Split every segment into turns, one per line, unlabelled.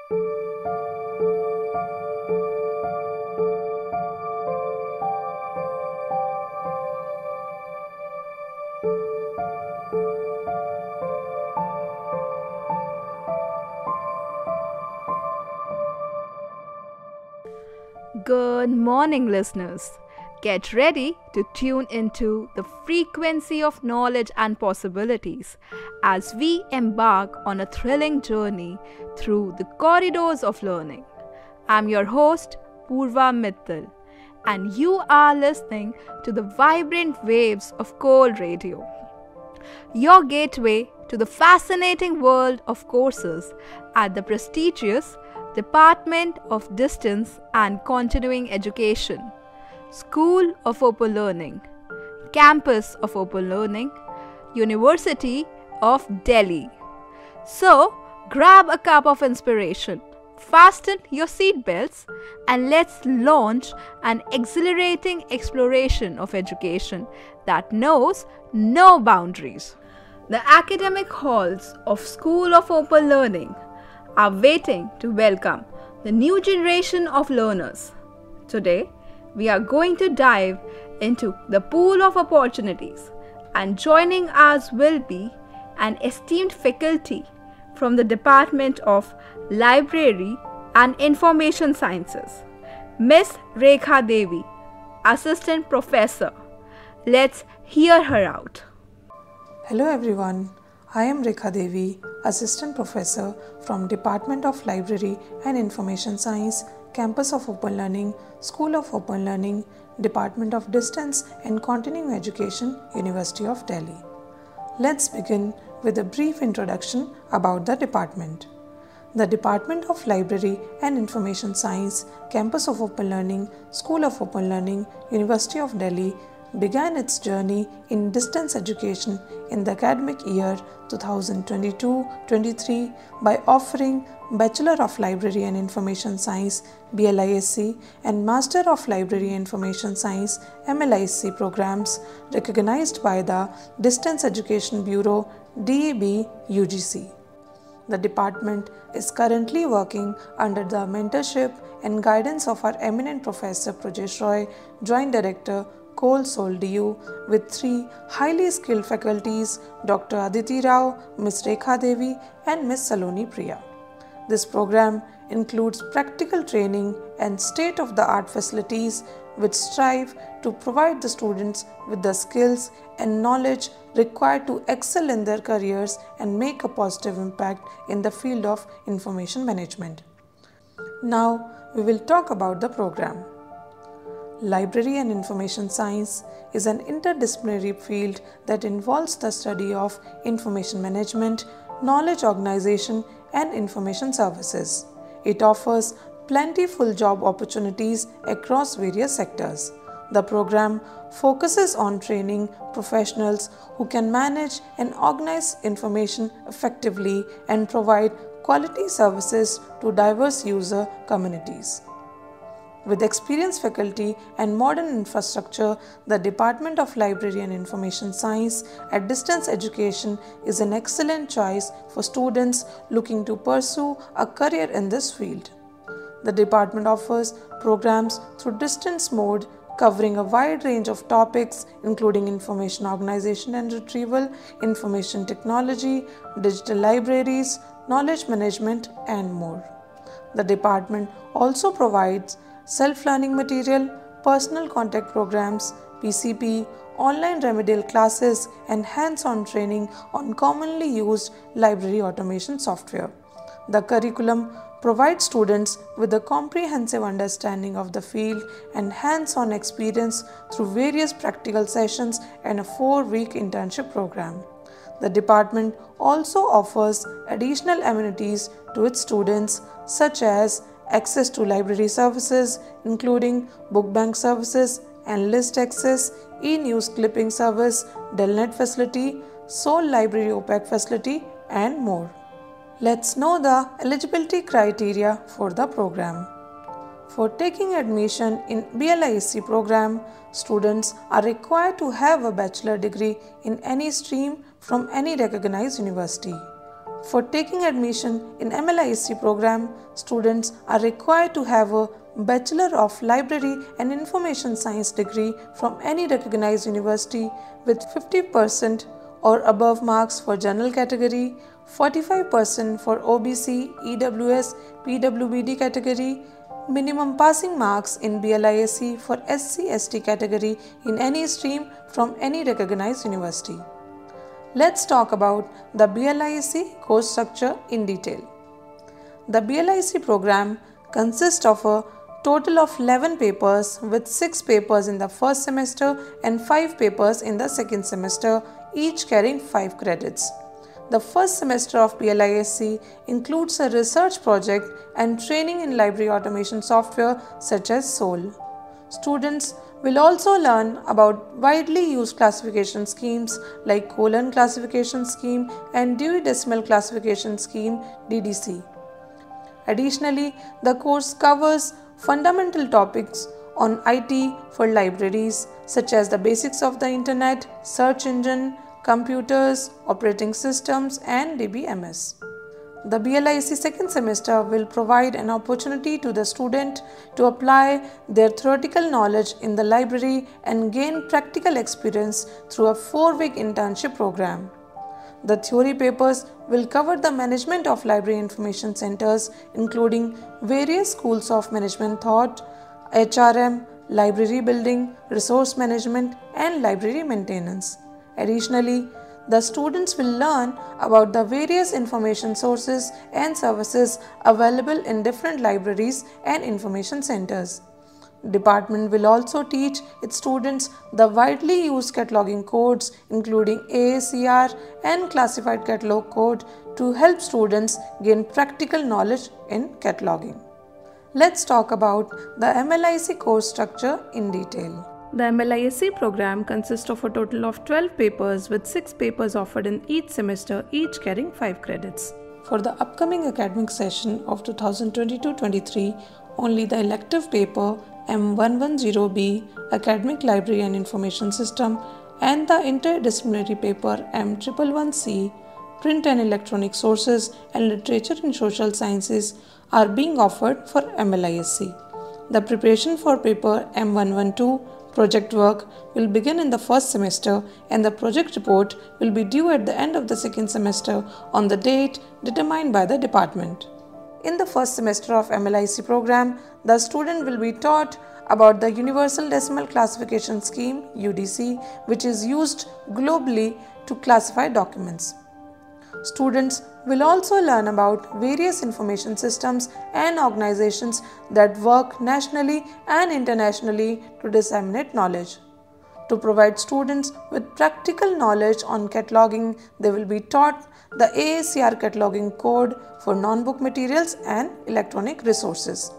Good morning, listeners. Get ready to tune into the frequency of knowledge and possibilities as we embark on a thrilling journey through the corridors of learning. I'm your host, Purva Mittal, and you are listening to the vibrant waves of Coal Radio, your gateway to the fascinating world of courses at the prestigious Department of Distance and Continuing Education, School of Open Learning, Campus of Open Learning, University of Delhi. So, grab a cup of inspiration, fasten your seatbelts, and let's launch an exhilarating exploration of education that knows no boundaries. The academic halls of School of Open Learning are waiting to welcome the new generation of learners. Today, we are going to dive into the pool of opportunities, and joining us will be an esteemed faculty from the Department of Library and Information Sciences, Miss Rekha Devi, Assistant Professor. Let's hear her out.
Hello everyone, I am Rekha Devi, Assistant Professor from Department of Library and Information Science, Campus of Open Learning, School of Open Learning, Department of Distance and Continuing Education, University of Delhi. Let's begin with a brief introduction about the department. The Department of Library and Information Science, Campus of Open Learning, School of Open Learning, University of Delhi began its journey in distance education in the academic year 2022-23 by offering Bachelor of Library and Information Science BLISC and Master of Library and Information Science MLISC programs recognized by the Distance Education Bureau DEB UGC. The department is currently working under the mentorship and guidance of our eminent Professor Prajesh Roy, Joint Director, Coal Sol DU, with 3 highly skilled faculties, Dr. Aditi Rao, Ms. Rekha Devi and Ms. Saloni Priya. This program includes practical training and state-of-the-art facilities which strive to provide the students with the skills and knowledge required to excel in their careers and make a positive impact in the field of information management. Now, we will talk about the program. Library and Information Science is an interdisciplinary field that involves the study of information management, knowledge organization, and information services. It offers plentiful job opportunities across various sectors. The program focuses on training professionals who can manage and organize information effectively and provide quality services to diverse user communities. With experienced faculty and modern infrastructure, the Department of Library and Information Science at distance education is an excellent choice for students looking to pursue a career in this field. The department offers programs through distance mode covering a wide range of topics including information organization and retrieval, information technology, digital libraries, knowledge management, and more. The department also provides self-learning material, personal contact programs, PCP, online remedial classes, and hands-on training on commonly used library automation software. The curriculum provides students with a comprehensive understanding of the field and hands-on experience through various practical sessions and a 4-week internship program. The department also offers additional amenities to its students such as access to library services including book bank services and list access, e-news clipping service, Delnet facility, sole library OPAC facility, and more. Let's know the eligibility criteria for the program. For taking admission in BLISC program, students are required to have a bachelor degree in any stream from any recognized university. For taking admission in MLISC program, students are required to have a Bachelor of Library and Information Science degree from any recognized university with 50% or above marks for general category, 45% for OBC, EWS, PWBD category, minimum passing marks in BLISC for SC/ST category in any stream from any recognized university. Let's talk about the BLISC course structure in detail. The BLISC program consists of a total of 11 papers with 6 papers in the first semester and 5 papers in the second semester, each carrying 5 credits. The first semester of BLISC includes a research project and training in library automation software such as SOL. Students will also learn about widely used classification schemes like Colon Classification Scheme and Dewey Decimal Classification Scheme (DDC). Additionally, the course covers fundamental topics on IT for libraries such as the basics of the internet, search engine, computers, operating systems, and DBMS. The BLISC second semester will provide an opportunity to the student to apply their theoretical knowledge in the library and gain practical experience through a 4-week internship program. The theory papers will cover the management of library information centers, including various schools of management thought, HRM, library building, resource management, and library maintenance. Additionally, the students will learn about the various information sources and services available in different libraries and information centers. The department will also teach its students the widely used cataloging codes, including AACR and classified catalog code, to help students gain practical knowledge in cataloging. Let's talk about the MLISC course structure in detail. The MLISC program consists of a total of 12 papers with 6 papers offered in each semester, each carrying 5 credits. For the upcoming academic session of 2022-23, only the elective paper M110B, Academic Library and Information System, and the interdisciplinary paper M111C, Print and Electronic Sources and Literature in Social Sciences, are being offered for MLISC. The preparation for paper M112, project work, will begin in the first semester, and the project report will be due at the end of the second semester on the date determined by the department. In the first semester of MLISC program, the student will be taught about the Universal Decimal Classification Scheme (UDC), which is used globally to classify documents. Students will also learn about various information systems and organizations that work nationally and internationally to disseminate knowledge. To provide students with practical knowledge on cataloging, they will be taught the AACR cataloging code for non-book materials and electronic resources.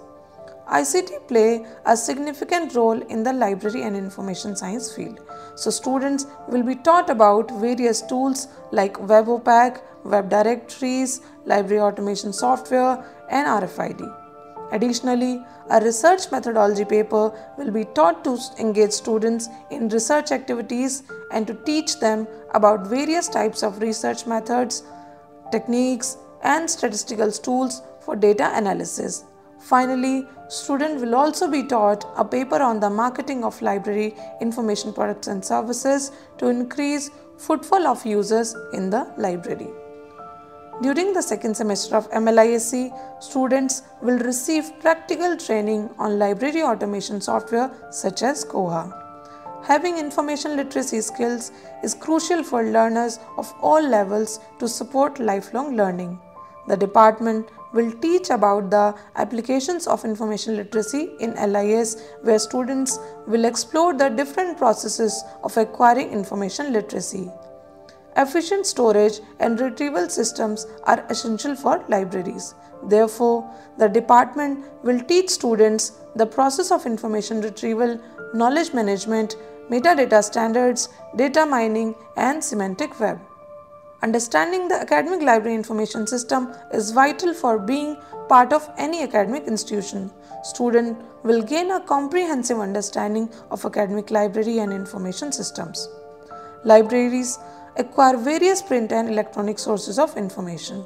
ICT play a significant role in the library and information science field. So students will be taught about various tools like WebOpac, web directories, library automation software, and RFID. Additionally, a research methodology paper will be taught to engage students in research activities and to teach them about various types of research methods, techniques, and statistical tools for data analysis. Finally, students will also be taught a paper on the marketing of library information products and services to increase footfall of users in the library. During the second semester of MLISC, students will receive practical training on library automation software such as Koha. Having information literacy skills is crucial for learners of all levels to support lifelong learning. The department will teach about the applications of information literacy in LIS, where students will explore the different processes of acquiring information literacy. Efficient storage and retrieval systems are essential for libraries. Therefore, the department will teach students the process of information retrieval, knowledge management, metadata standards, data mining, and semantic web. Understanding the academic library information system is vital for being part of any academic institution. Students will gain a comprehensive understanding of academic library and information systems. Libraries acquire various print and electronic sources of information.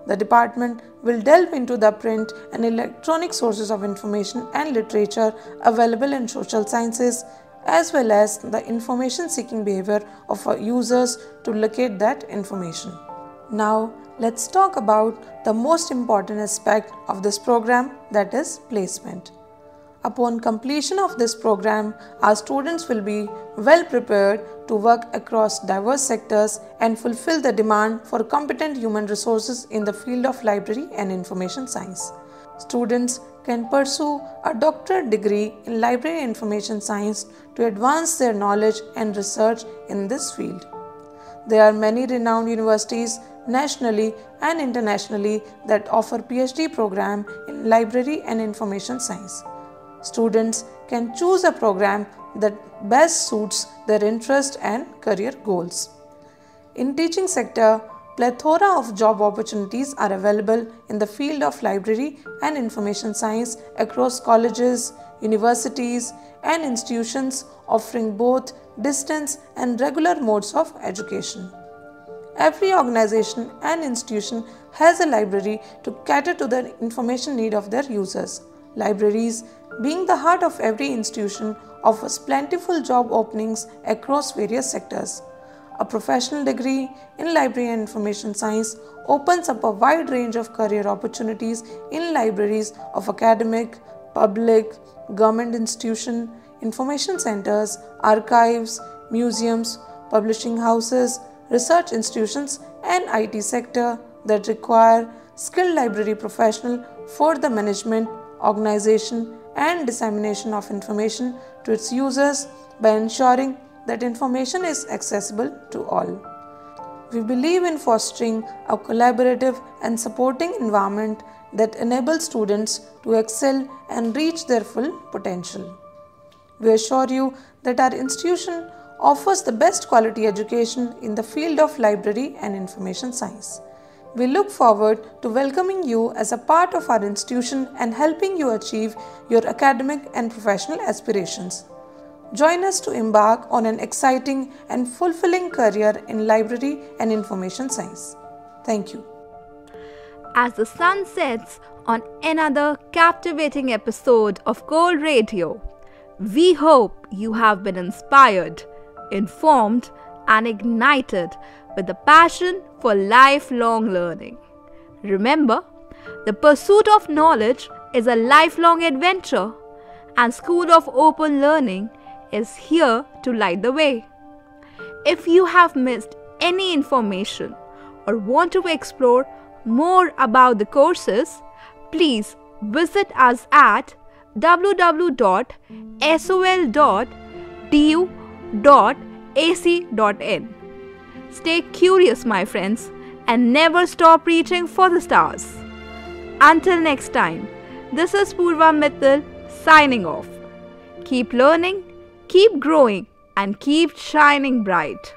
The department will delve into the print and electronic sources of information and literature available in social sciences, as well as the information seeking behavior of our users to locate that information. Now, let's talk about the most important aspect of this program, that is placement. Upon completion of this program, our students will be well prepared to work across diverse sectors and fulfill the demand for competent human resources in the field of library and information science. Students can pursue a doctorate degree in library and information science to advance their knowledge and research in this field. There are many renowned universities nationally and internationally that offer PhD program in library and information science. Students can choose a program that best suits their interest and career goals. In teaching sector, plethora of job opportunities are available in the field of library and information science across colleges, universities, and institutions offering both distance and regular modes of education. Every organization and institution has a library to cater to the information need of their users. Libraries, being the heart of every institution, offers plentiful job openings across various sectors. A professional degree in library and information science opens up a wide range of career opportunities in libraries of academic, public, government institution, information centers, archives, museums, publishing houses, research institutions, and IT sector that require skilled library professional for the management, organization, and dissemination of information to its users by ensuring that information is accessible to all. We believe in fostering a collaborative and supporting environment that enables students to excel and reach their full potential. We assure you that our institution offers the best quality education in the field of library and information science. We look forward to welcoming you as a part of our institution and helping you achieve your academic and professional aspirations. Join us to embark on an exciting and fulfilling career in library and information science. Thank you.
As the sun sets on another captivating episode of Gold Radio, we hope you have been inspired, informed, and ignited with the passion for lifelong learning. Remember, the pursuit of knowledge is a lifelong adventure, and School of Open Learning is here to light the way. If you have missed any information or want to explore more about the courses, please visit us at www.sol.du.ac.in. Stay curious, my friends, and never stop reaching for the stars. Until next time, this is Purva Mittal signing off. Keep learning, keep growing, and keep shining bright.